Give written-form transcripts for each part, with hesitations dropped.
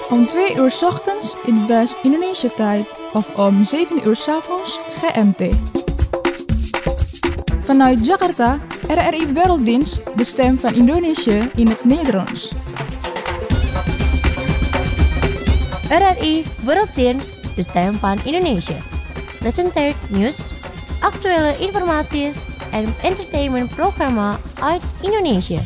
Om 2 uur 's ochtends in West-Indonesia tijd of om 7 uur 's avonds GMT. Vanuit Jakarta, RRI Werelddienst, de stem van Indonesië in het Nederlands. RRI Werelddienst, de stem van Indonesië. Presenteert nieuws, actuele informaties en entertainmentprogramma uit Indonesië.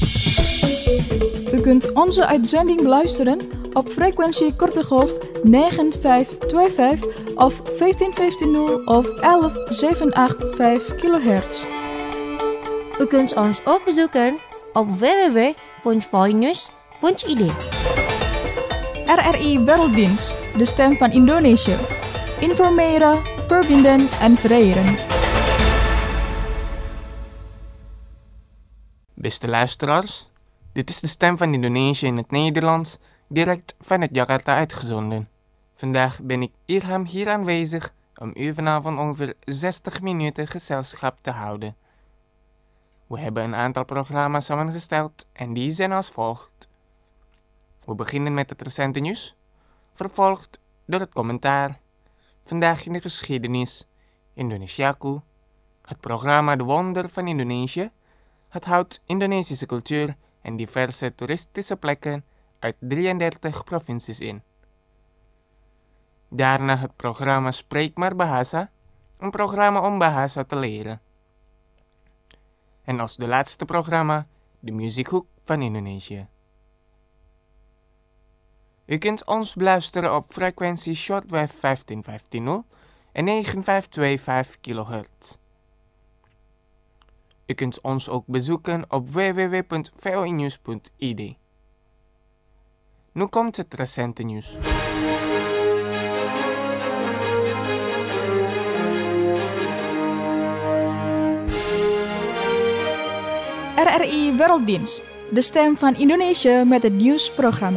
U kunt onze uitzending beluisteren op frequentie korte golf 9525 of 15150 of 11785 kHz. U kunt ons ook bezoeken op www.voinews.id. RRI Werelddienst, de stem van Indonesië. Informeren, verbinden en vereren. Beste luisteraars, dit is de stem van Indonesië in het Nederlands, direct vanuit Jakarta uitgezonden. Vandaag ben ik Irham hier aanwezig om u vanavond ongeveer 60 minuten gezelschap te houden. We hebben een aantal programma's samengesteld en die zijn als volgt. We beginnen met het recente nieuws, vervolgd door het commentaar, vandaag in de geschiedenis, Indonesiaku, het programma De Wonder van Indonesië, het houdt Indonesische cultuur en diverse toeristische plekken uit 33 provincies in. Daarna het programma Spreek maar Bahasa, een programma om Bahasa te leren. En als de laatste programma, de Muziekhoek van Indonesië. U kunt ons beluisteren op frequentie shortwave 15150 en 9525 kHz. U kunt ons ook bezoeken op www.voinews.id. Nu komt het recente nieuws. RRI Werelddienst, de stem van Indonesië met het nieuwsprogramma.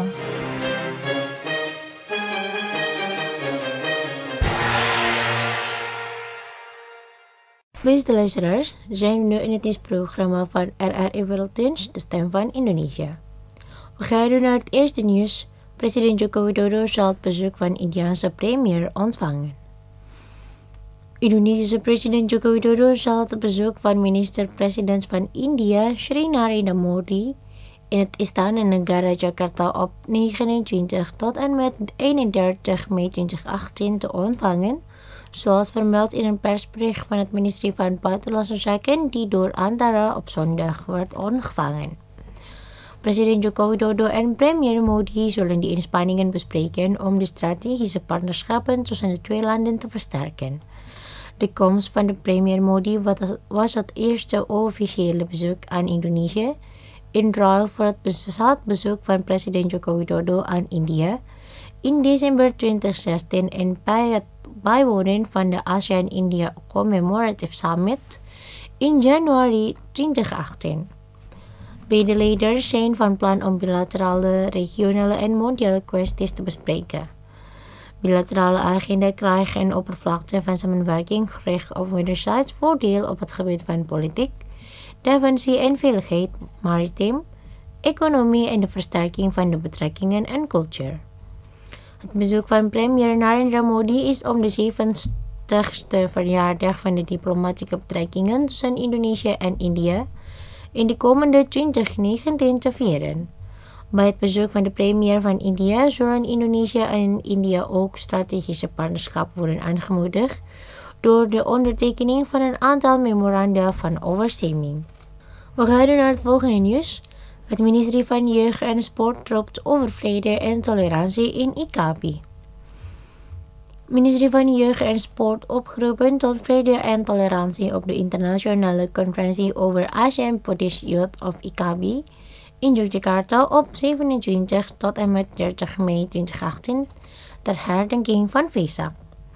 Beste luisteraars, zijn we nu in het nieuwsprogramma van RRI Werelddienst, de stem van Indonesië. We gaan nu naar het eerste nieuws. President Joko Widodo zal het bezoek van Indiase premier ontvangen. Indonesische president Joko Widodo zal het bezoek van minister-president van India, Shri Narendra Modi, in het Istana Negara Jakarta op 29 tot en met 31 mei 2018 te ontvangen, zoals vermeld in een persbericht van het ministerie van Buitenlandse Zaken die door Antara op zondag werd ontvangen. President Joko Widodo en premier Modi zullen die inspanningen bespreken om de strategische partnerschappen tussen de twee landen te versterken. De komst van de premier Modi was het eerste officiële bezoek aan Indonesië in ruil voor het bezoek van president Joko Widodo aan India in december 2016 en bij het bijwonen van de ASEAN-India Commemorative Summit in januari 2018. Beide leiders zijn van plan om bilaterale, regionale en mondiale kwesties te bespreken. Bilaterale agenda krijgen een oppervlakte van samenwerking gericht op wederzijds voordeel op het gebied van politiek, defensie en veiligheid, maritiem, economie en de versterking van de betrekkingen en cultuur. Het bezoek van premier Narendra Modi is om de 70ste verjaardag van de diplomatieke betrekkingen tussen Indonesië en India in de komende 2019 te vieren. Bij het bezoek van de premier van India zullen Indonesië en India ook strategische partnerschap worden aangemoedigd door de ondertekening van een aantal memoranda van overeenstemming. We gaan naar het volgende nieuws. Het ministerie van Jeugd en Sport roept over vrede en tolerantie in ICABI. Het ministerie van Jeugd en Sport opgeroepen tot vrede en tolerantie op de internationale conferentie over Asian Buddhist Youth of ICABI in Yogyakarta op 27 tot en met 30 mei 2018 ter herdenking van Vesak.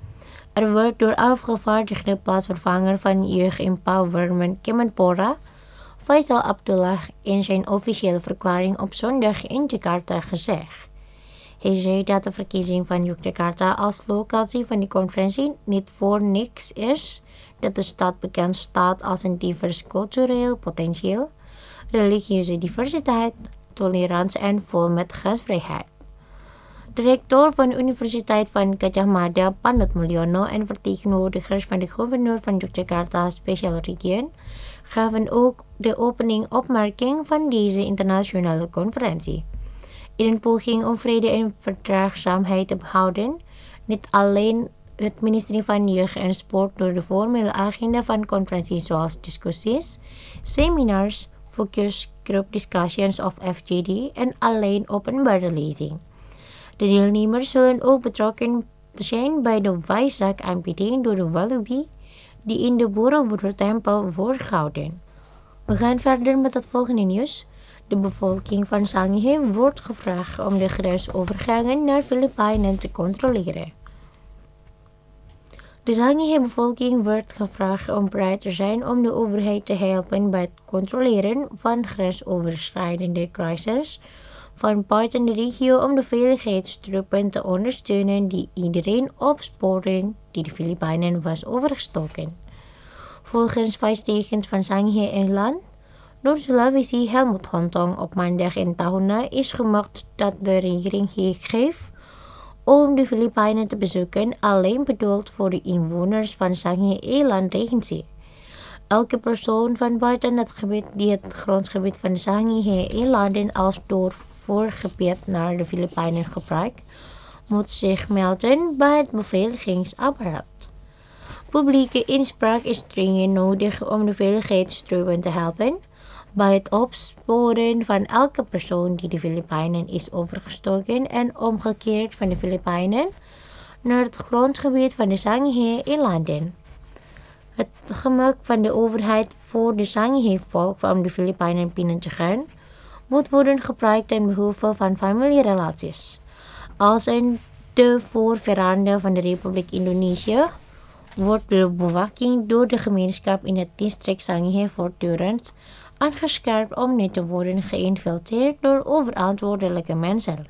Er wordt door afgevaardigde plaatsvervanger van Jeugd Empowerment Kemenpora, Faisal Abdullah, in zijn officiële verklaring op zondag in Jakarta gezegd. Hij zei dat de verkiezing van Yogyakarta als locatie van de conferentie niet voor niks is, dat de stad bekend staat als een divers cultureel potentieel, religieuze diversiteit, tolerantie en vol met gastvrijheid. De rector van de Universiteit van Gadjah Mada, Panut Mulyono, en vertegenwoordigers van de gouverneur van Yogyakarta Special Region gaven ook de openingopmerking van deze internationale conferentie. In een poging om vrede en verdraagzaamheid te behouden, niet alleen het ministerie van Jeugd en Sport door de formele agenda van conferenties zoals discussies, seminars, focus group discussions of FGD en alleen openbare lezing. De deelnemers zullen ook betrokken zijn bij de Waisak-aanbieding door de Walubi die in de Borobudur-tempel wordt gehouden. We gaan verder met het volgende nieuws. De bevolking van Sangihe wordt gevraagd om de grensovergangen naar Filipijnen te controleren. De Sangihe-bevolking wordt gevraagd om bereid te zijn om de overheid te helpen bij het controleren van grensoverschrijdende crises van buiten de regio om de veiligheidstroepen te ondersteunen die iedereen opsporen die de Filipijnen was overgestoken. Volgens vice-regent van Sangihe-eiland, Noord-Sulawesi Helmut Hontong op maandag in Tahuna is gemaakt dat de regering geeft om de Filipijnen te bezoeken alleen bedoeld voor de inwoners van Sangihe-eiland Regency. Elke persoon van buiten het gebied die het grondgebied van de Sangihe-eilanden als doorvoergebied naar de Filipijnen gebruikt, moet zich melden bij het beveiligingsapparaat. Publieke inspraak is dringend nodig om de veiligheidstroepen te helpen bij het opsporen van elke persoon die de Filipijnen is overgestoken en omgekeerd van de Filipijnen naar het grondgebied van de Sangihe-eilanden. Het gemak van de overheid voor de Sangihe-volk om de Filipijnen binnen te gaan moet worden gebruikt ten behoeve van familierelaties. Als in de voorveranden van de Republiek Indonesië wordt de bewaking door de gemeenschap in het district Sangihe voortdurend aangescherpt om niet te worden geïnfiltreerd door oververantwoordelijke mensen.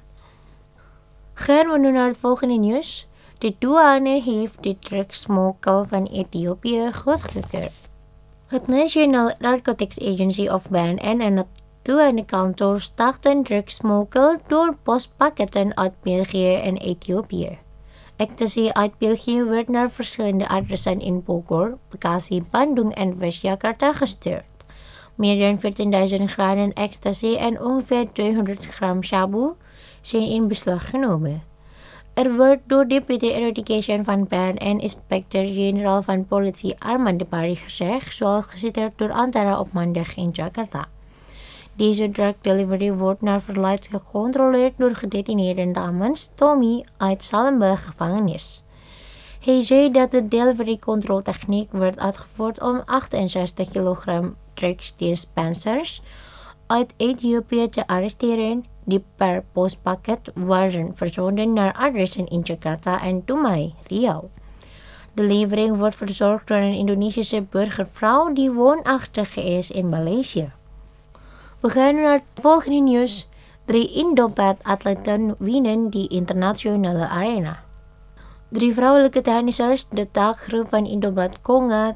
Gaan we nu naar het volgende nieuws. De douane heeft de drugsmokkel van Ethiopië goedgekeurd. Het National Narcotics Agency of BNN en het douanekantoor starten drugsmokkel door postpakketten uit België en Ethiopië. Ecstasy uit België werd naar verschillende adressen in Bogor, Bekasi, Bandung en West-Jakarta gestuurd. Meer dan 14.000 graden ecstasy en ongeveer 200 gram shabu zijn in beslag genomen. Er werd door Deputy Eradication van BNN Inspecteur-Generaal van Politie Arman de Bari gezegd, zoals geziterd door Antara op maandag in Jakarta. Deze drug delivery wordt naar verluidt gecontroleerd door gedetineerde namens Tommy uit Salemburg gevangenis. Hij zei dat de delivery controltechniek werd uitgevoerd om 68 kilogram drugsdispensers uit Ethiopië te arresteren die per postpakket waren verzonden naar adressen in Jakarta en Dumai, Riau. De levering wordt verzorgd door een Indonesische burgervrouw die woonachtig is in Maleisië. We gaan naar het volgende nieuws. 3 Indo-Bad-atleten winnen die internationale arena. 3 vrouwelijke tennissers, de taakgroep van Indo-Bad Konga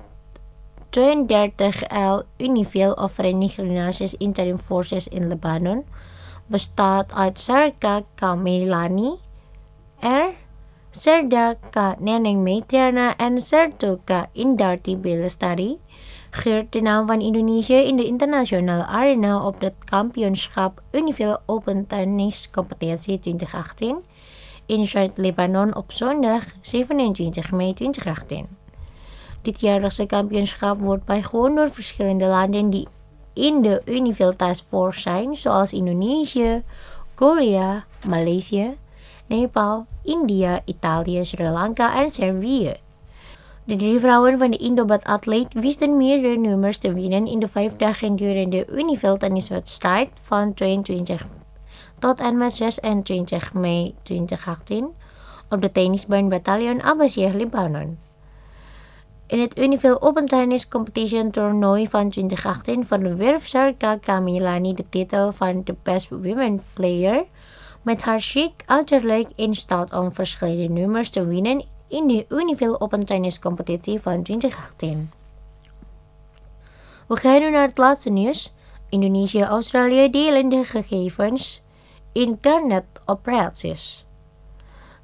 32L Unifil of Verenigde Naties Interim Forces in Lebanon, bestaat uit Sarka Kamelani, Serda K. Neneng Meitriana en Sertu K. Indarti Belestari, geurt de naam van Indonesië in de internationale arena op het kampioenschap Unifil Open Tennis Competitie 2018 in Zuid-Libanon op zondag 27 mei 2018. Dit jaarlijkse kampioenschap wordt bijgewoond door verschillende landen die in de Unifil Task Force zijn, zoals Indonesië, Korea, Maleisië, Nepal, India, Italië, Sri Lanka en Servië. De 3 vrouwen van de Indo-Bad-atleet wisten meerdere nummers te winnen in de 5 dagen durende Unifil tenniswedstrijd van 22 tot en met 26 mei 2018 op de tennisbaan Battalion Abbasiyah Libanon. In het Unifil Open Tennis Competition toernooi van 2018 verwierf Sarka Kamelani de titel van de Best Women Player met haar chic uiterlijk in staat om verschillende nummers te winnen in de Unifil Open Tennis Competitie van 2018. We gaan nu naar het laatste nieuws. Indonesië en Australië delen de gegevens internetoperaties.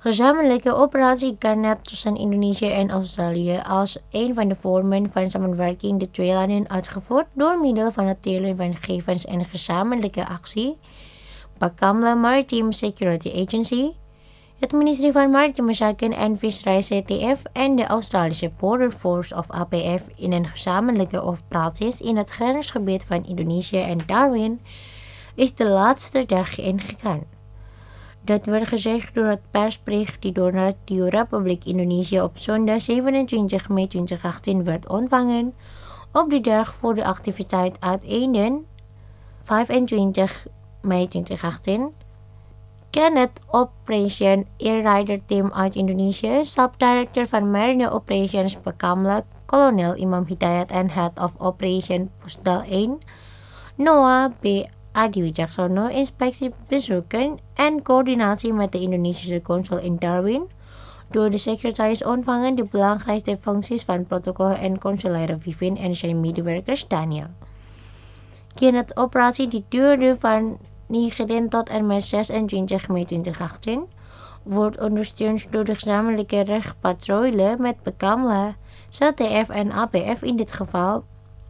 Gezamenlijke operatie Garnet tussen Indonesië en Australië als een van de vormen van samenwerking de twee landen uitgevoerd door middel van het delen van gegevens en gezamenlijke actie, Bakamla Maritime Security Agency, het ministerie van Maritieme Zaken en Visserij CTF en de Australische Border Force of APF in een gezamenlijke operaties in het grensgebied van Indonesië en Darwin is de laatste dag ingegaan. Dat werd gezegd door het persbericht die door Radio Republiek Indonesië op zondag 27 mei 2018 werd ontvangen, op de dag voor de activiteit uiteinden, 25 mei 2018. Garnet Operation Air Rider Team uit Indonesië, subdirector van Marine Operations Bakamla, kolonel Imam Hidayat en Head of Operation Pusdal 1, Noah B. Adi Wijaksono, inspectie bezoeken en coördinatie met de Indonesische consul in Darwin, door de secretaris ontvangen de belangrijkste functies van protocol en consulaire vivin en zijn medewerkers Daniel. Garnet operatie die duurde van 19 tot en met 26 mei 2018 wordt ondersteund door de gezamenlijke rechtpatrouille met Bakamla, CTF en APF, in dit geval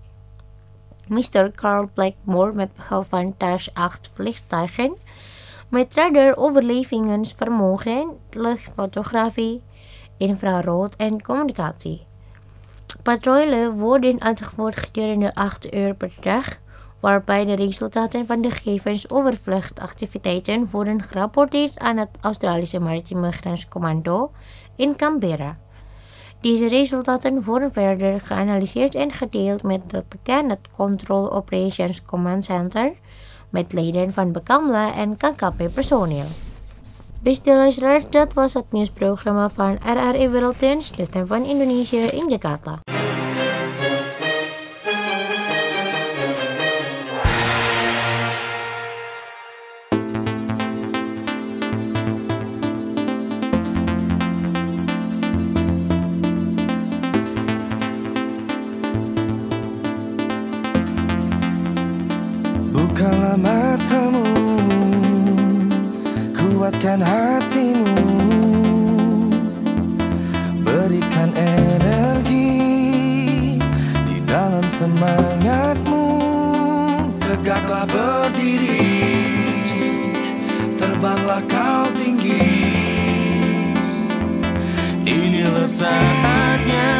Mr. Carl Blackmore met behulp van Dash 8 vliegtuigen, met radar overlevingsvermogen, luchtfotografie, infrarood en communicatie. Patrouilles worden uitgevoerd gedurende 8 uur per dag, waarbij de resultaten van de gegevens over vluchtactiviteiten worden gerapporteerd aan het Australische Maritieme Grenscommando in Canberra. Deze resultaten worden verder geanalyseerd en gedeeld met het Garnet Control Operations Command Center met leden van Bakamla en KKP personeel. Beste luisteraars, dat was het nieuwsprogramma van RRI Wereldnieuws, de stem van Indonesië in Jakarta. Bukalah matamu, kuatkan hatimu, berikan energi di dalam semangatmu. Tegaklah berdiri, terbanglah kau tinggi. Inilah saatnya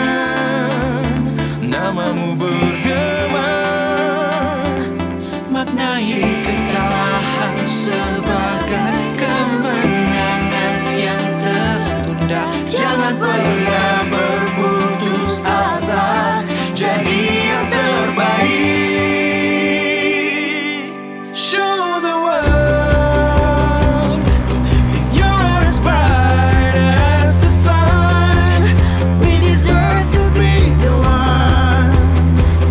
namamu bergema. Maknai kekalahan sebagai kemenangan yang tertunda. Jangan pernah berputus asa, jadi yang terbaik. Show the world you're as bright as the sun. We deserve to be the one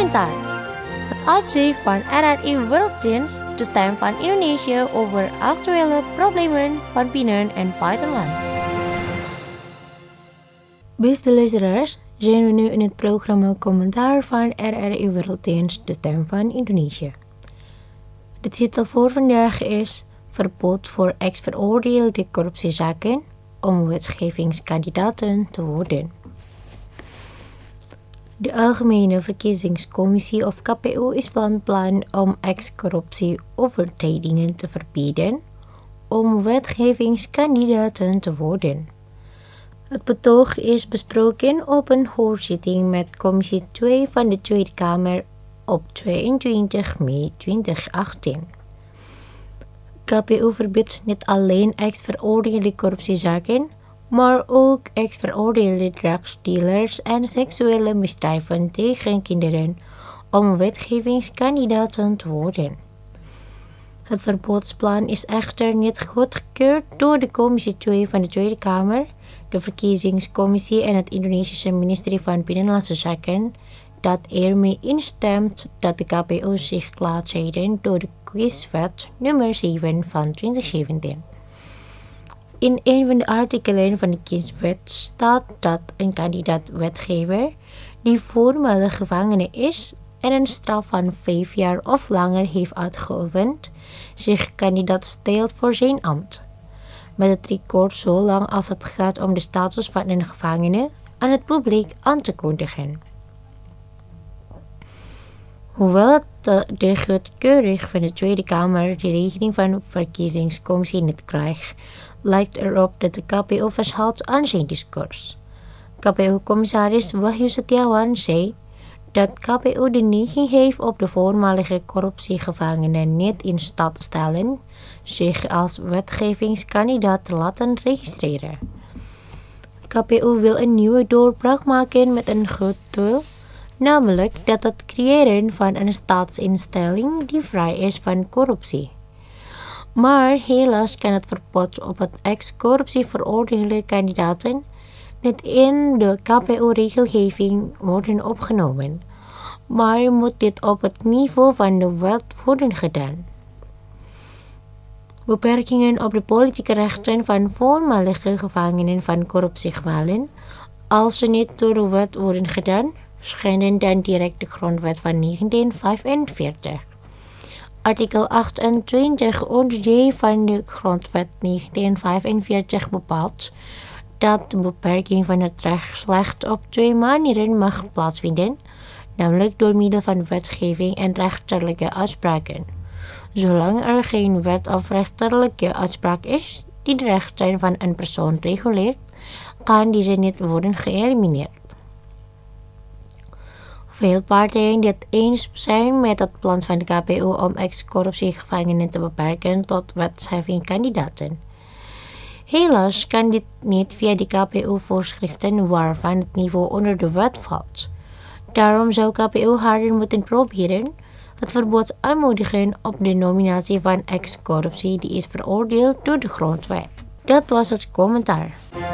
Commentaar. Het uitzicht van RRI Werelddienst, de stem van Indonesië over actuele problemen van binnen- en buitenland. Beste luisteraars, zijn we nu in het programma Commentaar van RRI Werelddienst, de stem van Indonesië. De titel voor vandaag is Verbod voor ex-veroordeelde corruptiezaken om wetgevingskandidaten te worden. De Algemene Verkiezingscommissie of KPU is van plan om ex-corruptieovertredingen te verbieden om wetgevingskandidaten te worden. Het betoog is besproken op een hoorzitting met Commissie 2 van de Tweede Kamer op 22 mei 2018. KPU verbiedt niet alleen ex-veroordeelde corruptiezaken, maar ook ex-veroordeelde drugsdealers en seksuele misdrijven tegen kinderen om wetgevingskandidaten te worden. Het verbodsplan is echter niet goedgekeurd door de Commissie 2 van de Tweede Kamer, de Verkiezingscommissie en het Indonesische ministerie van Binnenlandse Zaken, dat ermee instemt dat de KPU zich laat leiden door de Kieswet nummer 7 van 2017. In een van de artikelen van de Kieswet staat dat een kandidaat-wetgever die voormalig gevangene is en een straf van 5 jaar of langer heeft uitgeoefend, zich kandidaat stelt voor zijn ambt. Met het record zolang als het gaat om de status van een gevangene aan het publiek aan te kondigen. Hoewel de goedkeuring van de Tweede Kamer de regeling van de Verkiezingscommissie niet krijgt, lijkt erop dat de KPU vasthoudt aan zijn discours. KPU-commissaris Wahyu Setiawan zei dat KPU de neiging heeft op de voormalige corruptiegevangenen niet in staat te stellen zich als wetgevingskandidaat te laten registreren. KPU wil een nieuwe doorbraak maken met een goed doel, namelijk dat het creëren van een staatsinstelling die vrij is van corruptie. Maar helaas kan het verbod op het ex-corruptie veroordeelde kandidaten niet in de KPU-regelgeving worden opgenomen, maar moet dit op het niveau van de wet worden gedaan. Beperkingen op de politieke rechten van voormalige gevangenen van corruptiegevallen, als ze niet door de wet worden gedaan, schenden dan direct de grondwet van 1945. Artikel 28 onder J van de grondwet 1945 bepaalt dat de beperking van het rechtsrecht op 2 manieren mag plaatsvinden, namelijk door middel van wetgeving en rechterlijke uitspraken. Zolang er geen wet of rechterlijke uitspraak is die de rechten van een persoon reguleert, kan deze niet worden geëlimineerd. Veel partijen die het eens zijn met het plan van de KPU om ex-corruptiegevangenen te beperken tot wetgevingskandidaten. Helaas kan dit niet via de KPU-voorschriften waarvan het niveau onder de wet valt. Daarom zou KPU harder moeten proberen het verbod aanmoedigen op de nominatie van ex-corruptie die is veroordeeld door de grondwet. Dat was het commentaar.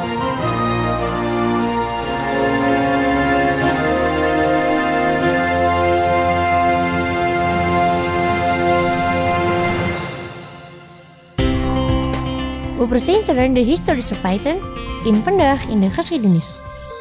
We presenteren de historische feiten in Vandaag in de Geschiedenis.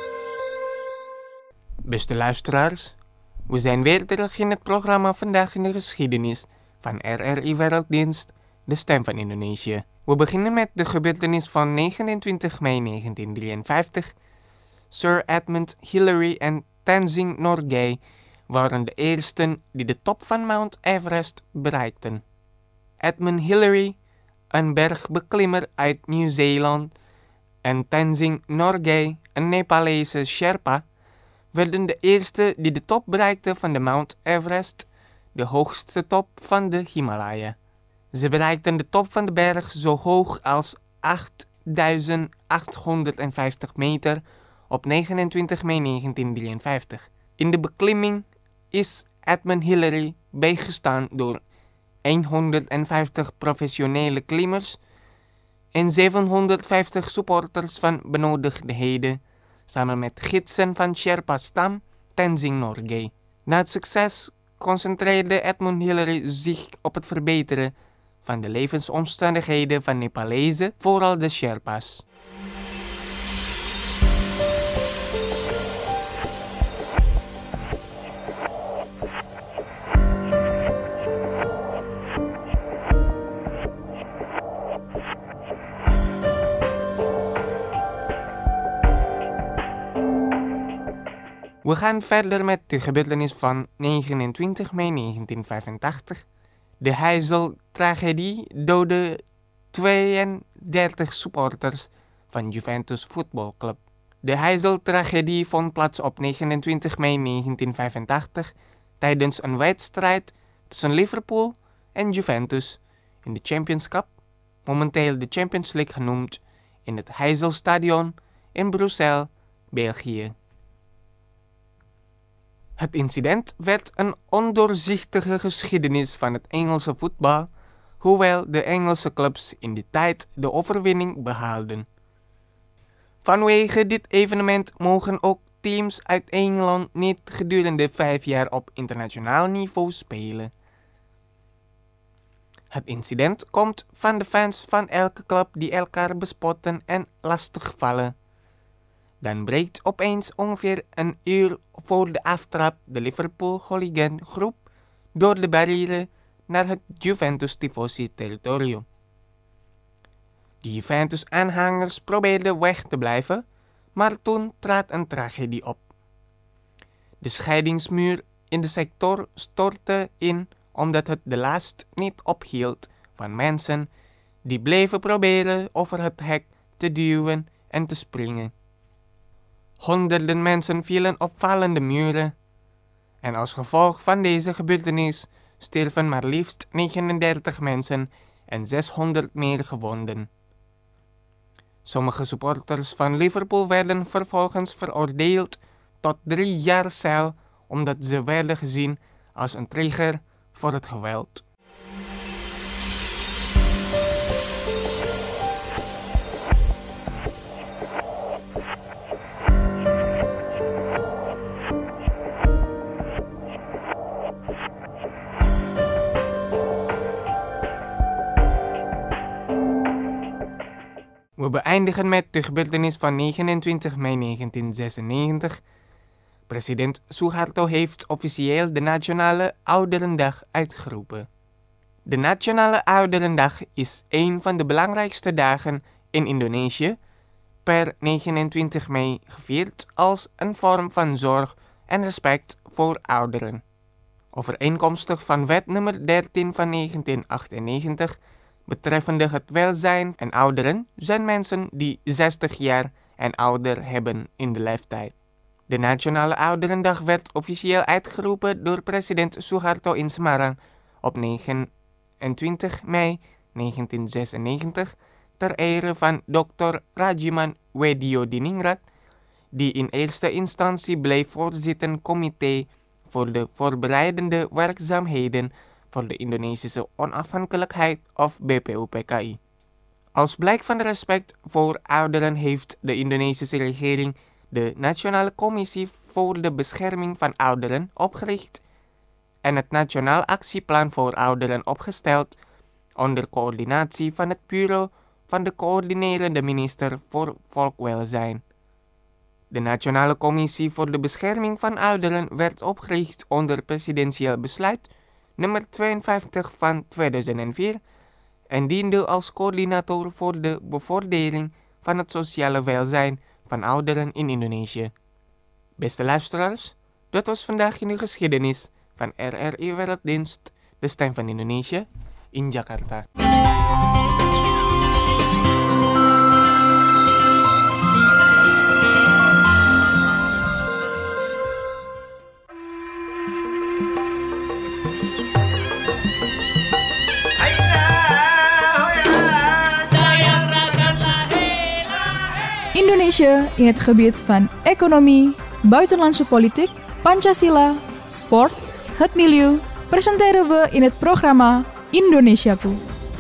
Beste luisteraars, we zijn weer terug in het programma Vandaag in de Geschiedenis van RRI Werelddienst, de stem van Indonesië. We beginnen met de gebeurtenis van 29 mei 1953. Sir Edmund Hillary en Tenzing Norgay waren de eersten die de top van Mount Everest bereikten. Edmund Hillary, een bergbeklimmer uit Nieuw-Zeeland, en Tenzing Norgay, een Nepalese Sherpa, werden de eerste die de top bereikten van de Mount Everest, de hoogste top van de Himalaya. Ze bereikten de top van de berg zo hoog als 8.850 meter op 29 mei 1953. In de beklimming is Edmund Hillary bijgestaan door 150 professionele klimmers en 750 supporters van benodigdheden, samen met gidsen van Sherpa-stam Tenzing Norgay. Na het succes concentreerde Edmund Hillary zich op het verbeteren van de levensomstandigheden van Nepalezen, vooral de Sherpas. We gaan verder met de gebeurtenis van 29 mei 1985. De Heysel-tragedie doodde 32 supporters van Juventus voetbalclub. De Heysel-tragedie vond plaats op 29 mei 1985 tijdens een wedstrijd tussen Liverpool en Juventus in de Champions Cup, momenteel de Champions League genoemd, in het Heysel-stadion in Brussel, België. Het incident werd een ondoorzichtige geschiedenis van het Engelse voetbal, hoewel de Engelse clubs in die tijd de overwinning behaalden. Vanwege dit evenement mogen ook teams uit Engeland niet gedurende 5 jaar op internationaal niveau spelen. Het incident komt van de fans van elke club die elkaar bespotten en lastigvallen. Dan breekt opeens ongeveer een uur voor de aftrap de Liverpool hooligan groep door de barrière naar het Juventus tifosi territorium. De Juventus aanhangers probeerden weg te blijven, maar toen trad een tragedie op. De scheidingsmuur in de sector stortte in omdat het de last niet ophield van mensen die bleven proberen over het hek te duwen en te springen. Honderden mensen vielen op vallende muren en als gevolg van deze gebeurtenis stierven maar liefst 39 mensen en 600 meer gewonden. Sommige supporters van Liverpool werden vervolgens veroordeeld tot 3 jaar cel omdat ze werden gezien als een trigger voor het geweld. We beëindigen met de gebeurtenis van 29 mei 1996. President Suharto heeft officieel de Nationale Ouderendag uitgeroepen. De Nationale Ouderendag is een van de belangrijkste dagen in Indonesië, per 29 mei gevierd als een vorm van zorg en respect voor ouderen. Overeenkomstig van wet nummer 13 van 1998 betreffende het welzijn en ouderen zijn mensen die 60 jaar en ouder hebben in de leeftijd. De Nationale Ouderendag werd officieel uitgeroepen door president Suharto in Semarang op 29 mei 1996 ter ere van Dr. Rajiman Wediodiningrat, die in eerste instantie bleef voorzitten comité voor de voorbereidende werkzaamheden voor de Indonesische onafhankelijkheid of BPUPKI. Als blijk van respect voor ouderen heeft de Indonesische regering de Nationale Commissie voor de Bescherming van Ouderen opgericht en het Nationaal Actieplan voor Ouderen opgesteld onder coördinatie van het Bureau van de coördinerende minister voor Volkwelzijn. De Nationale Commissie voor de Bescherming van Ouderen werd opgericht onder presidentieel besluit nummer 52 van 2004 en diende als coördinator voor de bevordering van het sociale welzijn van ouderen in Indonesië. Beste luisteraars, dat was vandaag in de geschiedenis van RRI Werelddienst, de stem van Indonesië, in Jakarta. Indonesië in het gebied van economie, buitenlandse politiek, Pancasila, sport, het milieu, presenteren we in het programma Indonesiaku.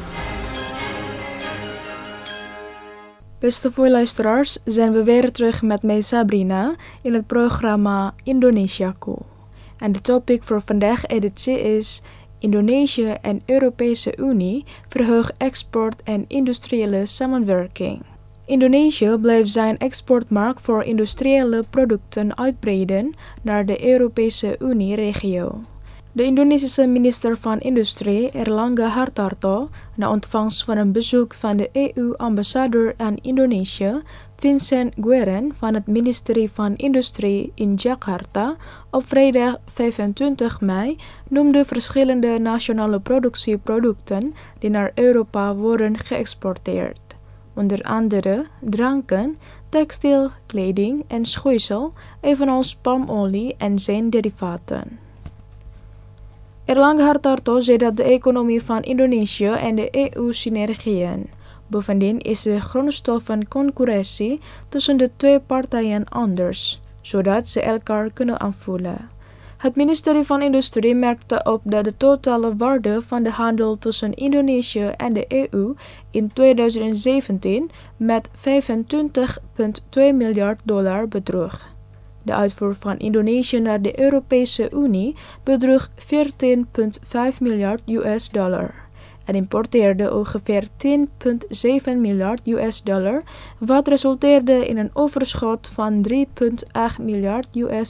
Beste luisteraars, zijn we weer terug met mij Sabrina in het programma Indonesiaku. En de topic voor vandaag editie is Indonesië en Europese Unie verheugen export en industriële samenwerking. Indonesië blijft zijn exportmarkt voor industriële producten uitbreiden naar de Europese Unie-regio. De Indonesische minister van Industrie Airlangga Hartarto, na ontvangst van een bezoek van de EU-ambassadeur aan Indonesië, Vincent Gueren van het ministerie van Industrie in Jakarta, op vrijdag 25 mei noemde verschillende nationale productieproducten die naar Europa worden geëxporteerd. Onder andere dranken, textiel, kleding en schoeisel, evenals palmolie en zijn derivaten. Airlangga Hartarto zei dat de economie van Indonesië en de EU synergieën. Bovendien is de grondstof van concurrentie tussen de twee partijen anders, zodat ze elkaar kunnen aanvullen. Het ministerie van Industrie merkte op dat de totale waarde van de handel tussen Indonesië en de EU in 2017 met $25,2 miljard bedroeg. De uitvoer van Indonesië naar de Europese Unie bedroeg $14,5 miljard en importeerde ongeveer $10,7 miljard, wat resulteerde in een overschot van $3,8 miljard.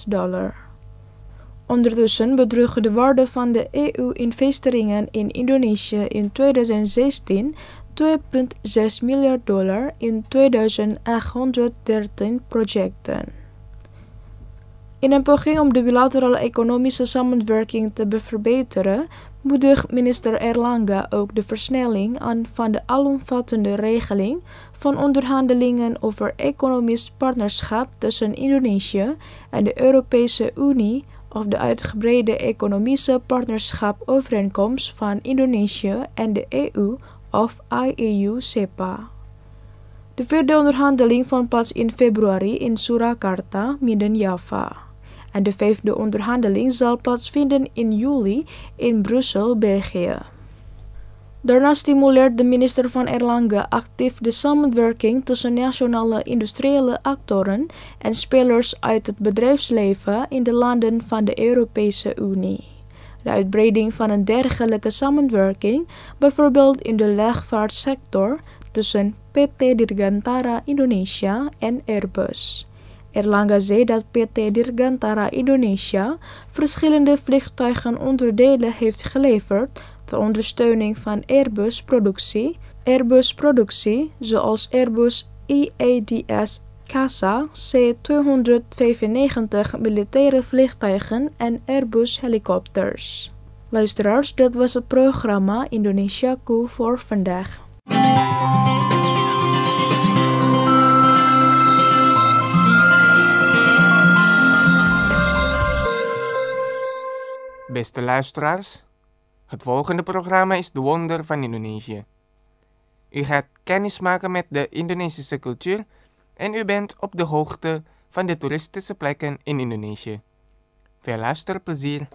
Ondertussen bedroeg de waarde van de EU-investeringen in Indonesië in 2016 $2,6 miljard in 2813 projecten. In een poging om de bilaterale economische samenwerking te verbeteren, moedigt minister Airlangga ook de versnelling aan van de alomvattende regeling van onderhandelingen over economisch partnerschap tussen Indonesië en de Europese Unie of de uitgebreide economische partnerschapovereenkomst van Indonesië en de EU of IEU-SEPA. De vierde onderhandeling vond plaats in februari in Surakarta, Midden-Java. En de vijfde onderhandeling zal plaatsvinden in juli in Brussel, België. Daarnaast stimuleert de minister van Airlangga actief de samenwerking tussen nationale industriële actoren en spelers uit het bedrijfsleven in de landen van de Europese Unie. De uitbreiding van een dergelijke samenwerking, bijvoorbeeld in de luchtvaartsector tussen PT Dirgantara Indonesia en Airbus. Airlangga zei dat PT Dirgantara Indonesia verschillende vliegtuigenonderdelen heeft geleverd ter ondersteuning van Airbus-productie, zoals Airbus EADS CASA C295 militaire vliegtuigen en Airbus helikopters. Luisteraars, dat was het programma Indonesiaku voor vandaag. Beste luisteraars, het volgende programma is De Wonder van Indonesië. U gaat kennis maken met de Indonesische cultuur en u bent op de hoogte van de toeristische plekken in Indonesië. Veel luisterplezier!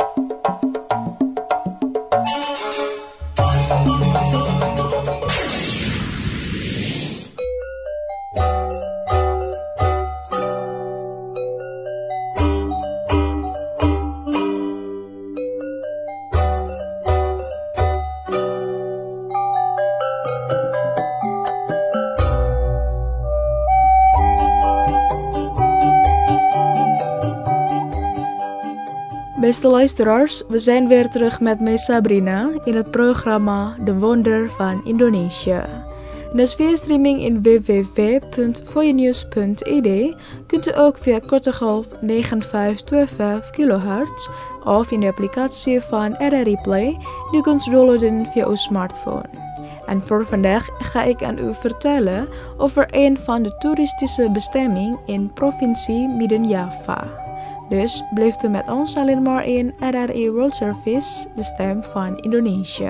Beste luisteraars, we zijn weer terug met mij Sabrina in het programma De Wonder van Indonesië. Dus via streaming in www.voyenews.id kunt u ook via korte golf 9525 kHz of in de applicatie van RRI Play die kunt downloaden via uw smartphone. En voor vandaag ga ik aan u vertellen over een van de toeristische bestemmingen in provincie Midden-Java. Dus blijft u met ons alleen maar in RRI World Service, de stem van Indonesië.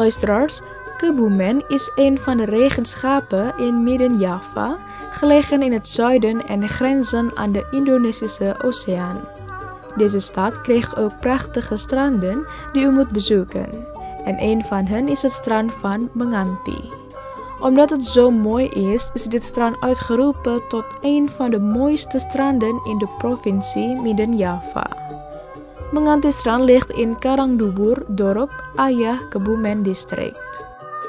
Luisteraars, Kebumen is een van de regenschappen in Midden-Java, gelegen in het zuiden en grenzen aan de Indonesische Oceaan. Deze stad kreeg ook prachtige stranden die u moet bezoeken. En een van hen is het strand van Menganti. Omdat het zo mooi is dit strand uitgeroepen tot een van de mooiste stranden in de provincie Midden-Java. Menganti strand ligt in Karangdubur, dorp Ayah, Kebumen district.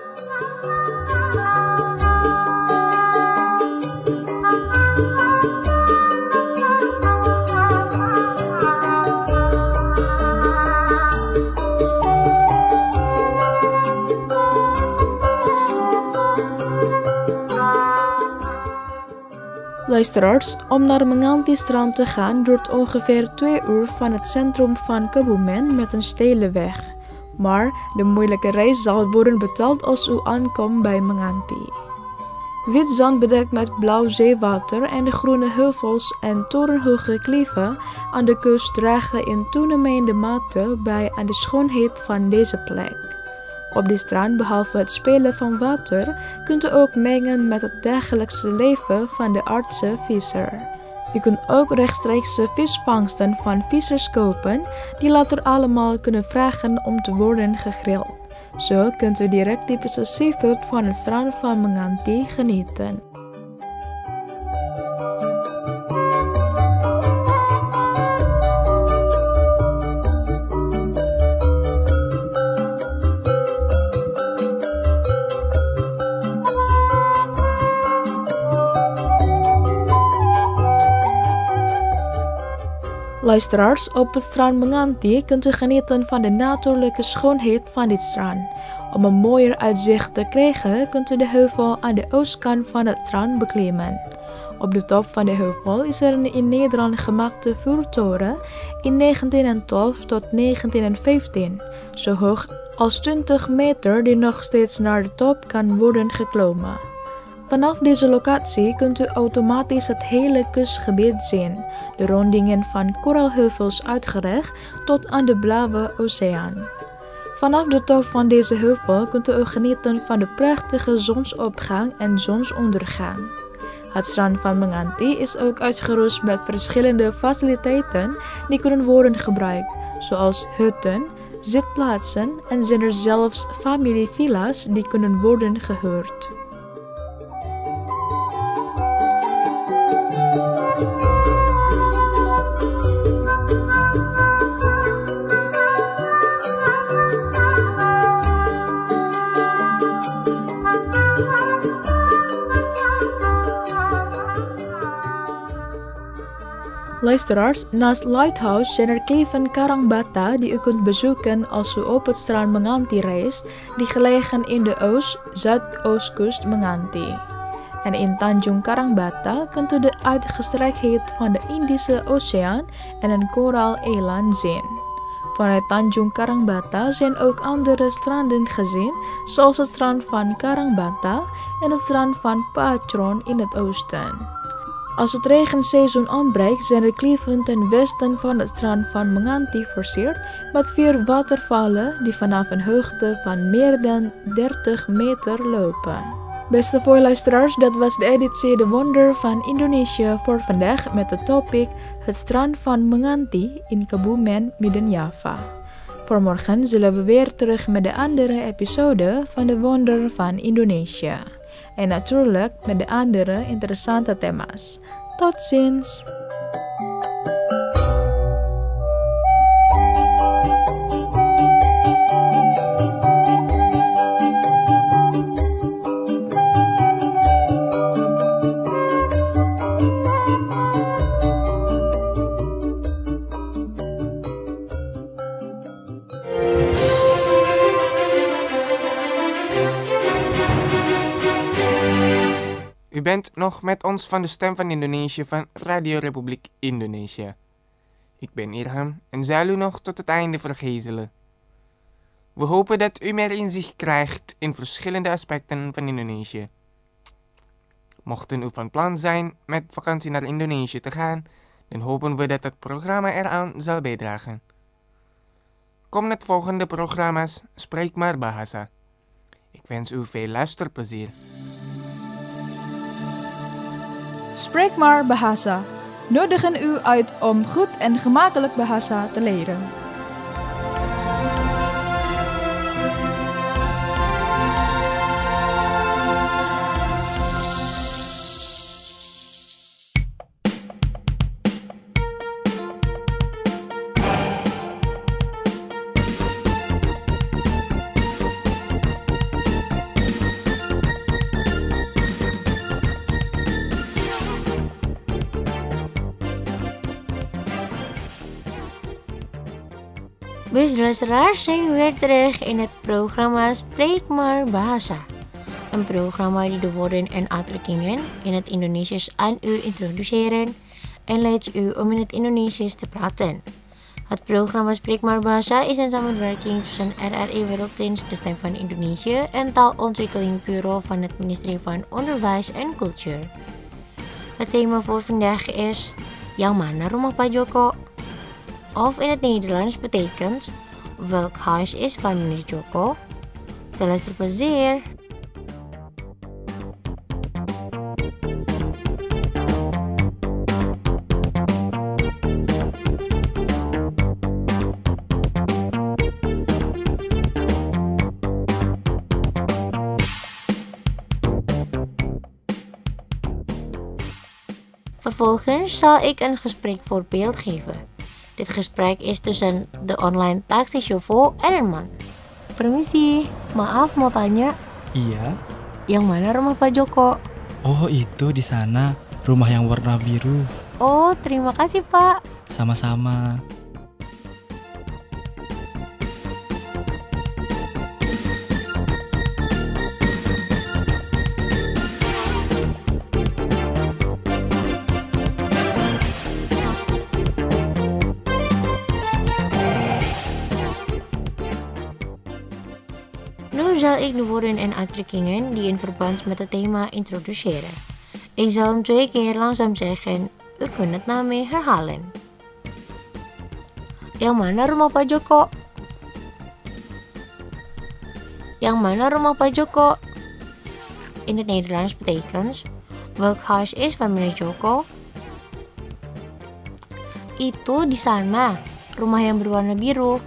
Luisteraars, om naar Menganti strand te gaan duurt ongeveer 2 uur van het centrum van Kebumen met een steile weg. Maar de moeilijke reis zal worden betaald als u aankomt bij Menganti. Wit zand bedekt met blauw zeewater en de groene heuvels en torenhoge kliffen aan de kust dragen in toenemende mate bij aan de schoonheid van deze plek. Op dit strand, behalve het spelen van water, kunt u ook mengen met het dagelijkse leven van de aardse visser. U kunt ook rechtstreeks visvangsten van vissers kopen, die later allemaal kunnen vragen om te worden gegrild. Zo kunt u direct typische seafood van het strand van Menganti genieten. Luisteraars, op het strand Menganti kunt u genieten van de natuurlijke schoonheid van dit strand. Om een mooier uitzicht te krijgen, kunt u de heuvel aan de oostkant van het strand beklimmen. Op de top van de heuvel is er een in Nederland gemaakte vuurtoren in 1912 tot 1915, zo hoog als 20 meter die nog steeds naar de top kan worden geklommen. Vanaf deze locatie kunt u automatisch het hele kustgebied zien, de rondingen van koraalheuvels uitgerecht tot aan de Blauwe Oceaan. Vanaf de top van deze heuvel kunt u ook genieten van de prachtige zonsopgang en zonsondergang. Het strand van Menganti is ook uitgerust met verschillende faciliteiten die kunnen worden gebruikt, zoals hutten, zitplaatsen en zijn er zelfs familievilla's die kunnen worden gehuurd. Luisteraars, naast Lighthouse zijn er kliffen Karangbata die u kunt bezoeken als u op het strand Menganti reist, die gelegen in de zuidoostkust Menganti. En in Tanjung Karangbata kunt u de uitgestrektheid van de Indische Oceaan en een koraal-eiland zien. Vanuit Tanjung Karangbata zijn ook andere stranden gezien, zoals het strand van Karangbata en het strand van Patron in het oosten. Als het regenseizoen aanbreekt, zijn er kliffen ten westen van het strand van Menganti versierd met 4 watervallen die vanaf een hoogte van meer dan 30 meter lopen. Beste luisteraars, dat was de editie De Wonder van Indonesië voor vandaag met de topic het strand van Menganti in Kebumen, Midden-Java. Voor morgen zullen we weer terug met de andere episode van De Wonder van Indonesië. En natuurlijk met de andere interessante thema's. Tot ziens! U bent nog met ons van de Stem van Indonesië van Radio Republiek Indonesië. Ik ben Irham en zal u nog tot het einde vergezelen. We hopen dat u meer inzicht krijgt in verschillende aspecten van Indonesië. Mochten u van plan zijn met vakantie naar Indonesië te gaan, dan hopen we dat het programma eraan zal bijdragen. Kom naar het volgende programma's Spreek maar Bahasa. wens u veel luisterplezier. Spreek maar Bahasa. Nodigen u uit om goed en gemakkelijk bahasa te leren. Beste luisteraars, zijn we weer terug in het programma Spreek maar Bahasa. Een programma die de woorden en uitdrukkingen in het Indonesisch aan u introduceren en leidt u om in het Indonesisch te praten. Het programma Spreek maar Bahasa is een samenwerking tussen RRI Werelddienst, de Stem van Indonesië en Taalontwikkeling Bureau van het Ministerie van Onderwijs en Cultuur. Het thema voor vandaag is Yang mana rumah Pak Joko? Of in het Nederlands betekent welk huis is van meneer Joko? Veel luisterplezier! Vervolgens zal ik een gespreksvoorbeeld geven. Dit gesprek is tussen de online taxichauffeur en een man. Permisi, maaf mau tanya, Iya. yang mana rumah Pak Joko? Oh, itu di sana, rumah yang warna biru. Oh, terima kasih Pak. Sama-sama. Nu zal ik de woorden en uitdrukkingen die in verband met het thema introduceren. Ik zal hem 2 keer langzaam zeggen. U kunt het na mij herhalen. Yang mana rumah Pak Joko? Yang mana rumah Pak Joko? In het Nederlands betekent welk huis is van meneer Joko? Itu di sana, rumah yang berwarna biru.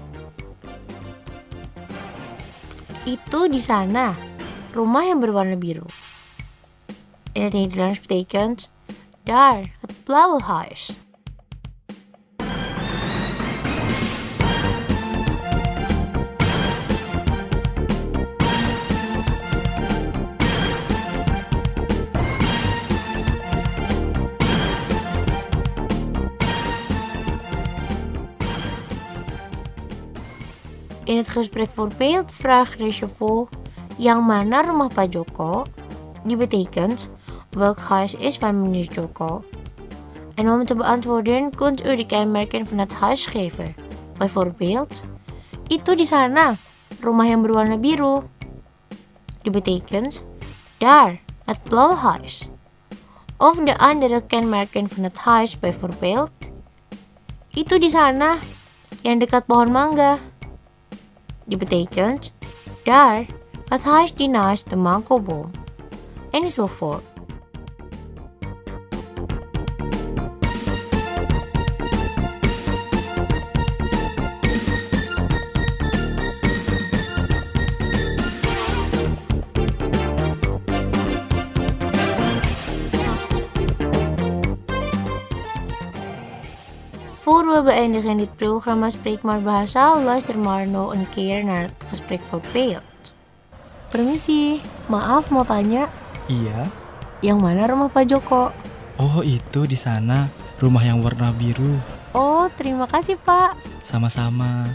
Itu di sana, rumah yang berwarna biru. In het Nederlands betekent daar, het blauwe huis. In het gespreksvoorbeeld vraagt de chauffeur yang mana rumah Pak Joko? Die betekent welk huis is van meneer Joko? En om te beantwoorden kunt u de kenmerken van het huis geven. Bijvoorbeeld, itu di sana, rumah yang berwarna biru. Die betekent daar, het blauwe huis. Of de andere kenmerken van het huis, bijvoorbeeld, itu di sana, yang dekat pohon mangga. Die betekent daar, het huis die naast de mangoboom. Enzovoort. Voor we beëindigen dit programma Spreek maar Bahasa, luister maar nog een keer naar het gespreksvoorbeeld. Permisi, maaf mau tanya, Iya. yang mana rumah Pak Joko? Oh, itu di sana, rumah yang warna biru. Oh, terima kasih Pak. Sama-sama.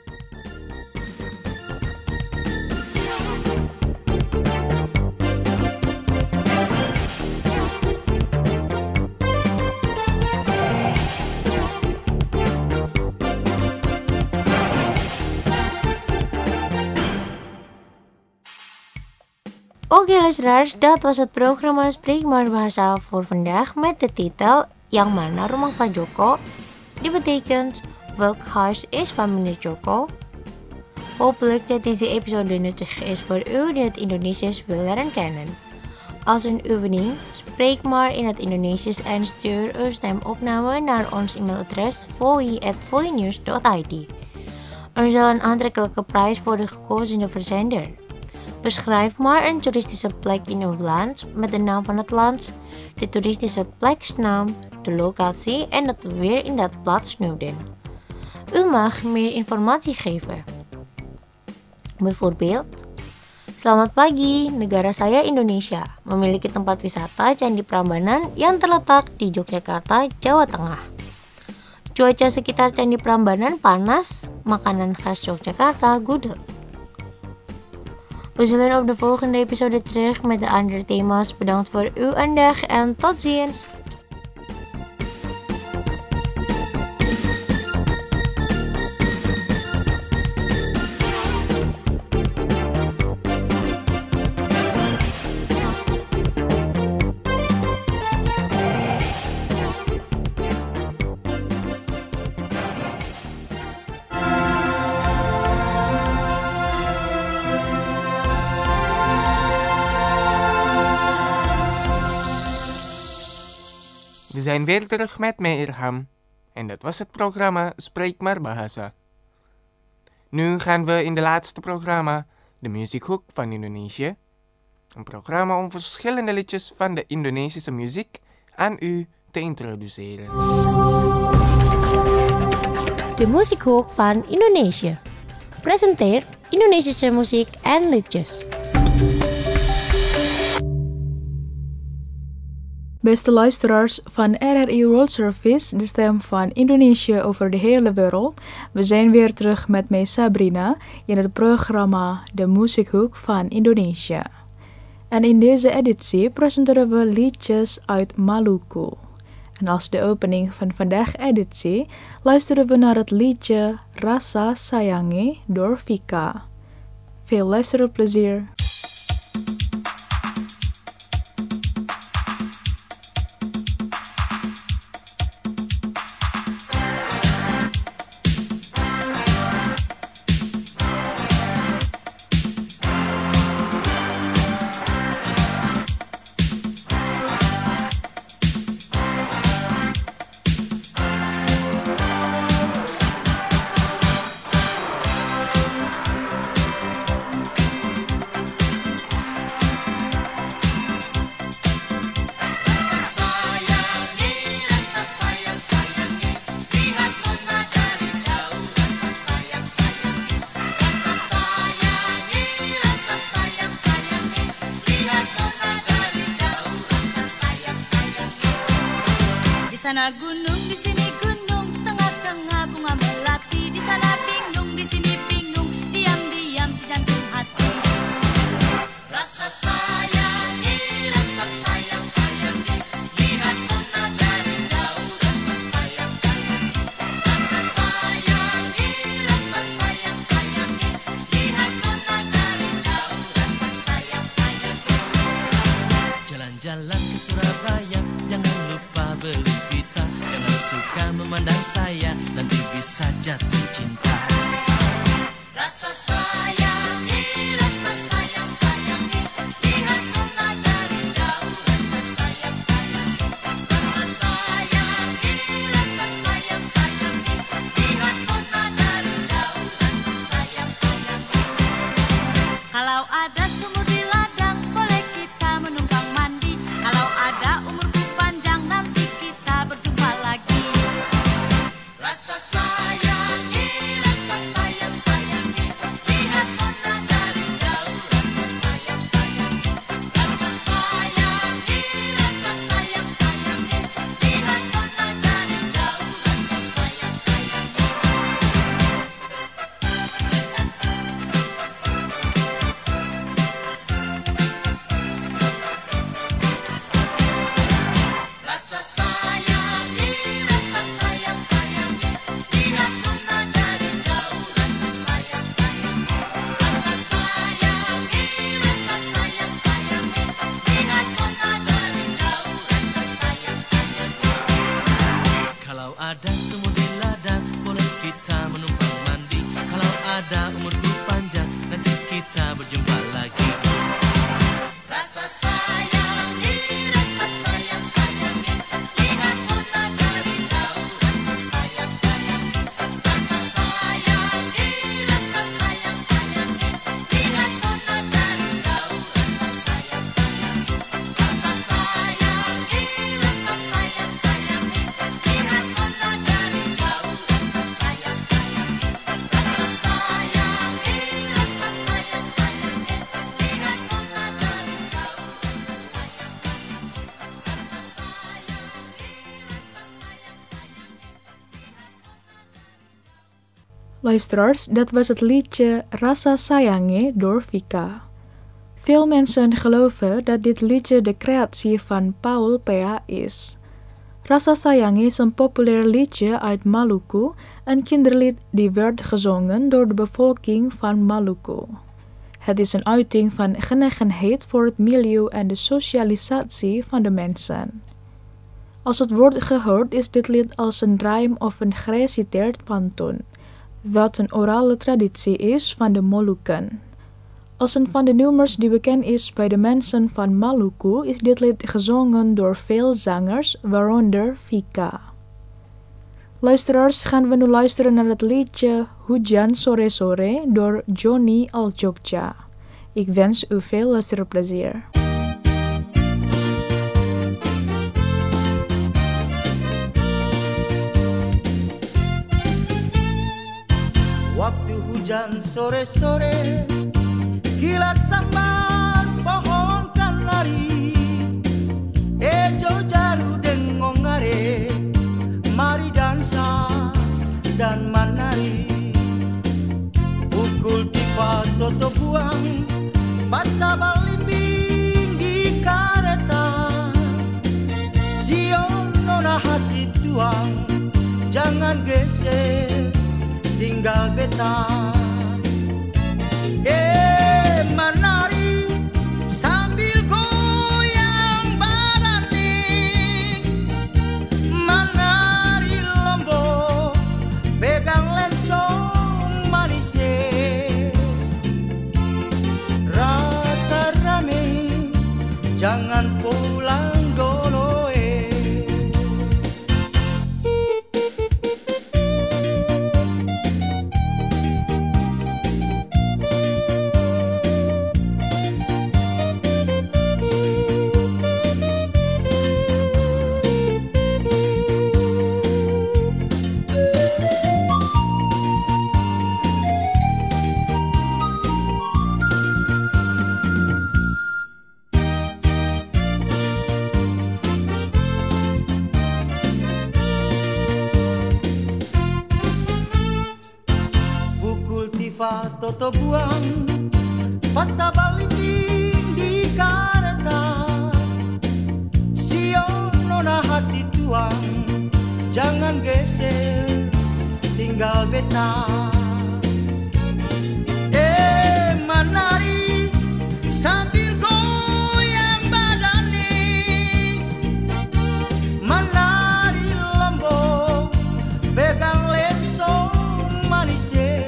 Oké luisteraars, dat was het programma Spreek maar Bahasa voor vandaag met de titel Yang mana rumah Pak Joko? Die betekent welk huis is van meneer Joko? Hopelijk dat deze episode nuttig is voor u die het Indonesisch wil leren kennen. Als een oefening, spreek maar in het Indonesisch en stuur uw stemopname naar ons e-mailadres voi@voinews.id. Er zal een aantrekkelijke prijs worden gekozen in de verzender. Beschrijf maar een toeristische plek in uw land met de naam van het land, de toeristische pleksnaam, de locatie en het weer in dat plaatsnoemden. U mag meer informatie geven. Bijvoorbeeld, selamat pagi, negara saya Indonesia memiliki tempat wisata Candi Prambanan yang terletak di Yogyakarta, Jawa Tengah. Cuaca sekitar Candi Prambanan panas, makanan khas Yogyakarta gudeg. We zullen op de volgende episode terug met de andere thema's. Bedankt voor uw aandacht en tot ziens! We zijn weer terug met mij Irham en dat was het programma Spreek maar Bahasa. Nu gaan we in de laatste programma de muziekhoek van Indonesië. Een programma om verschillende liedjes van de Indonesische muziek aan u te introduceren. De muziekhoek van Indonesië. Presenteer Indonesische muziek en liedjes. Beste luisteraars van RRI World Service, de stem van Indonesië over de hele wereld. We zijn weer terug met mij Sabrina in het programma De Muziekhoek van Indonesië. En in deze editie presenteren we liedjes uit Maluku. En als de opening van vandaag editie luisteren we naar het liedje Rasa Sayangi door Vika. Veel luisterplezier! Sana gunung, di sini gunung, tengah-tengah bunga melati. Di sana bingung, di sini bingung, diam-diam si jantung hati. Rasa sayangi, lihat nona dari jauh. Rasa sayang-sayangi, lihat nona dari jauh. Rasa sayang-sayangi. Jalan-jalan ke Surabaya, jangan lupa beli pita. Luisteraars, dat was het liedje Rasa Sayange door Vika. Veel mensen geloven dat dit liedje de creatie van Paul Pea is. Rasa Sayange is een populair liedje uit Maluku, een kinderlied die werd gezongen door de bevolking van Maluku. Het is een uiting van genegenheid voor het milieu en de socialisatie van de mensen. Als het wordt gehoord is dit lied als een rijm of een gereciteerd pantun, wat een orale traditie is van de Molukken. Als een van de nummers die bekend is bij de mensen van Maluku is dit lied gezongen door veel zangers, waaronder Vika. Luisteraars, gaan we nu luisteren naar het liedje Hujan Sore Sore door Johnny Aljogja. Ik wens u veel luisterplezier. Waktu hujan sore-sore, kilat sambar pohon kanari, ejo jaru dengong are, mari dansa dan menari. Pukul tipa toto buang, bata balimbing di kereta, Sion nona hati tuang, jangan geser, tinggal beta. Menari sambil goyang badan nih, menari lombok, pegang lensong manisnya. Rasa rame, jangan pulang dulu. Toto buang, patah balimbing di kereta, Sion nona hati tuang, jangan geser, tinggal beta. Menari sambil goyang badan nih, menari lombok, pegang lensong manisnya.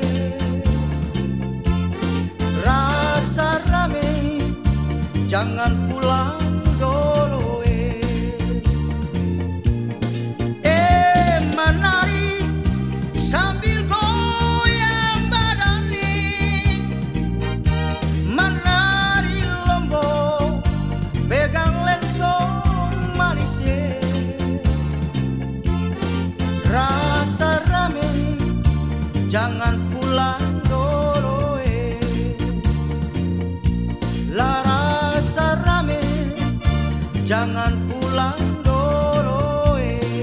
Rasa rame, jangan pulang dulu. Menari sambil goyang badan nih, menari lombok, pegang lensong manisnya. Rasa rame, jangan pulang dulu. La rasa rame, jangan pulang dulu.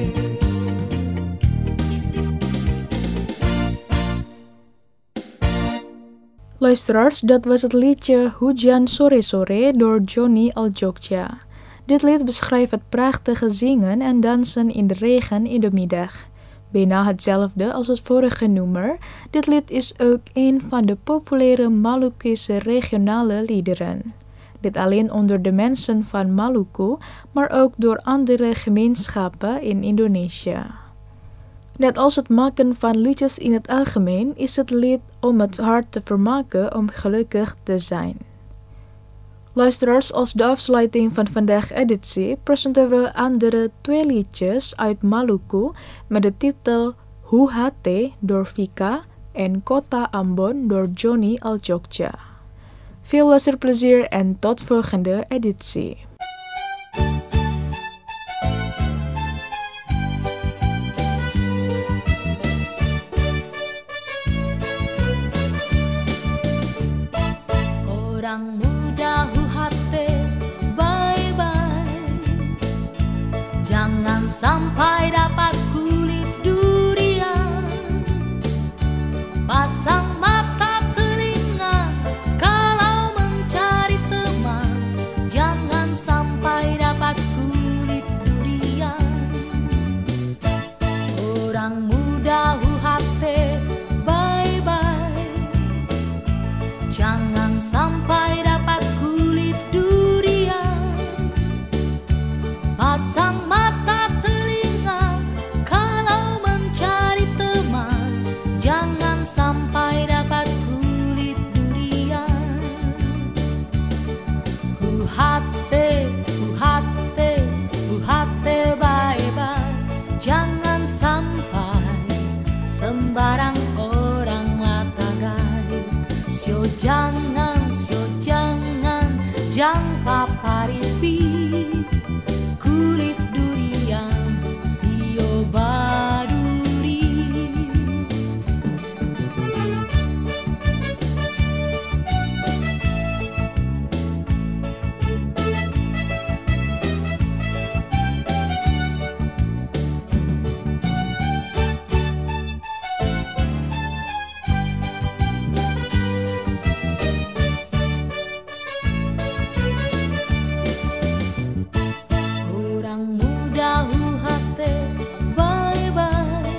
Luisteraars, dat was het liedje Hujan Sore Sore door Johnny Aljogja. Dit lied beschrijft het prachtige zingen en dansen in de regen in de middag. Bijna hetzelfde als het vorige nummer, dit lied is ook een van de populaire Malukese regionale liederen. Niet alleen onder de mensen van Maluku, maar ook door andere gemeenschappen in Indonesië. Net als het maken van liedjes in het algemeen is het lied om het hart te vermaken om gelukkig te zijn. Luisteraars, als de afsluiting van vandaag editie presenteren we andere 2 liedjes uit Maluku met de titel Huhate door Vika en Kota Ambon door Johnny Aljogja. Veel luisterplezier en tot volgende editie. Orang muda huhate, bye-bye. Jangan sampai dapat kulit durian. jangpa paripi, kulit durian, sio baduri. Orang muda hate bye-bye,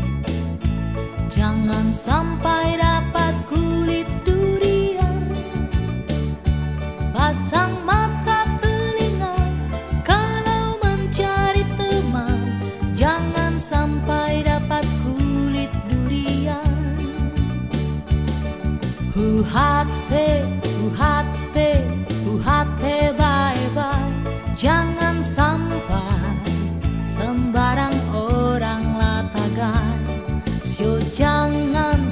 jangan sampai dapat kulit durian. Pasang mata telinga kalau mencari teman, jangan sampai dapat kulit durian. Hate bye-bye, jangan sampai sembarang orang latagan. Sio jangan,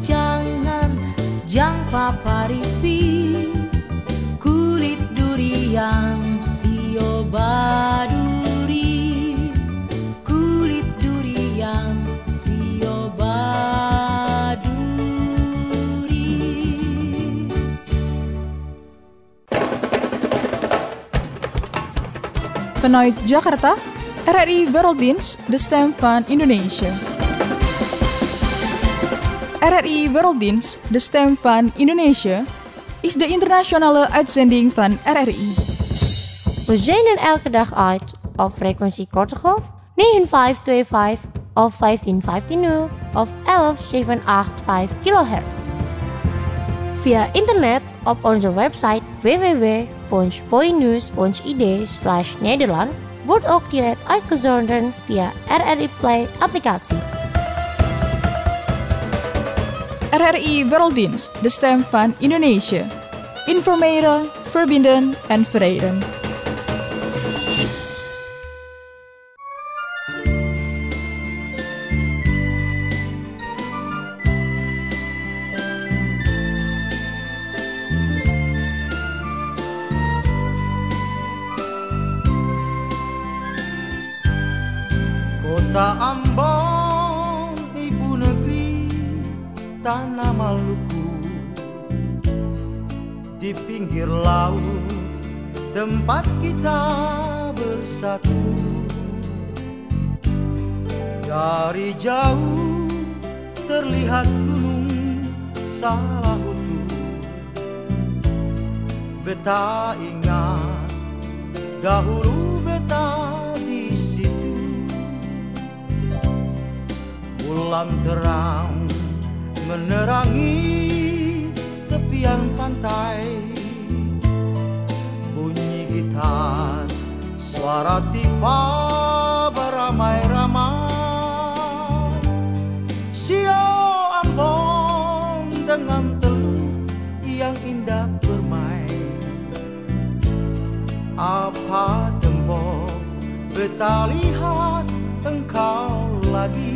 jangpa paripi, kulit durian, sio baduri. Kulit durian, sio baduri. Vanuit Jakarta, RRI Werelddienst, de stem van Indonesië. RRI Werelddienst, de stem van Indonesië, is de internationale uitzending van RRI. We zenden elke dag uit op frequentie korte golf 9525 of 15150 of 11785 kHz. Via internet op onze website www.voinews.id/Nederland wordt ook direct uitgezonden via RRI Play applicatie. RRI Werelddienst, de stem van Indonesië. Informeren, verbinden en verenigen. Kota Ambon, ibu negeri tanah Maluku, di pinggir laut tempat kita bersatu. Dari jauh terlihat gunung Salahutu. Beta ingat dahulu beta di situ. Bulan terang menerangi tepian pantai. Bunyi gitar, suara tifa beramai-ramai. Sio Ambon dengan teluk yang indah bermain. Apa tembok beta lihat engkau lagi?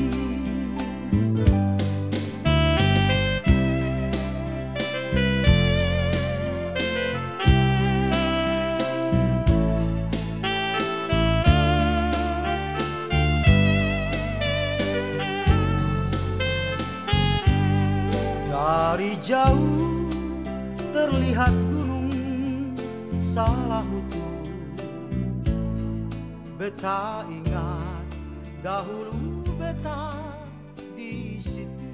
Dari jauh terlihat gunung Salahutu. Beta ingat dahulu beta di situ.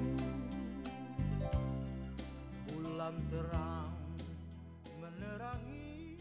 Bulan terang menerangi.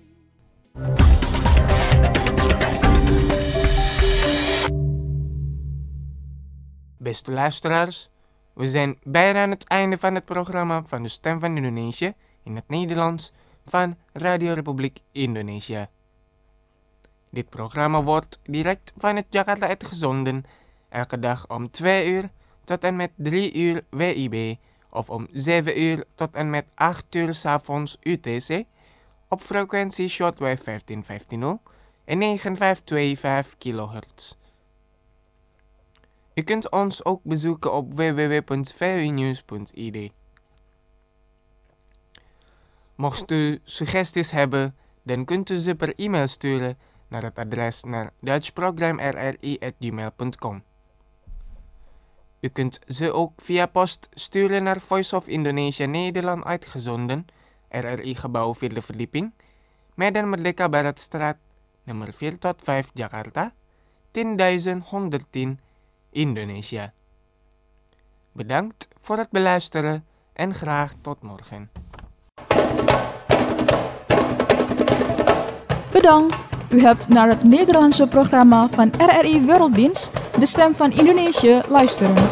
Beste luisteraars, we zijn bijna aan het einde van het programma van de Stem van Indonesië in het Nederlands van Radio Republiek Indonesia. Dit programma wordt direct vanuit Jakarta uitgezonden, elke dag om 2 uur tot en met 3 uur WIB of om 7 uur tot en met 8 uur 's avonds UTC op frequentie shortwave 15150 en 9525 kHz. U kunt ons ook bezoeken op www.voinews.id. Mocht u suggesties hebben, dan kunt u ze per e-mail sturen naar het adres naar dutchprogramrri@gmail.com. U kunt ze ook via post sturen naar Voice of Indonesia Nederland uitgezonden, RRI Gebouw 4e verdieping, Medan Merdeka Baratstraat, nummer 4 tot 5 Jakarta, 10.110 Indonesia. Bedankt voor het beluisteren en graag tot morgen. Bedankt. U hebt naar het Nederlandse programma van RRI Werelddienst, de stem van Indonesië, luisteren.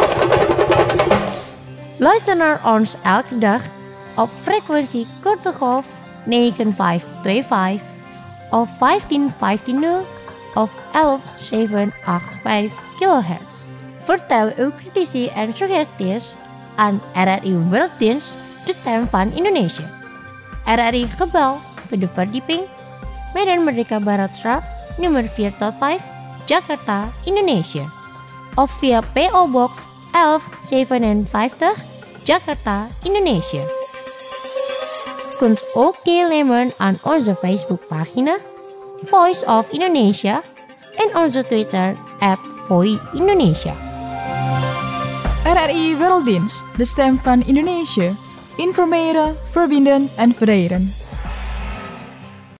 Luister naar ons elke dag op frequentie korte golf 9525 of 15150 of 11785 kHz. Vertel uw critici en suggesties aan RRI Werelddienst, de stem van Indonesië. RRI Gebouw 4e verdieping, Medan Merdeka Baratstraat, nummer 4 tot 5, Jakarta, Indonesië. Of via PO Box 1157, Jakarta, Indonesië. Kunt ook deelnemen aan onze Facebookpagina Voice of Indonesia en onze Twitter @VoiIndonesia. RRI Werelddienst, de stem van Indonesië. Informeren, verbinden en verenigen.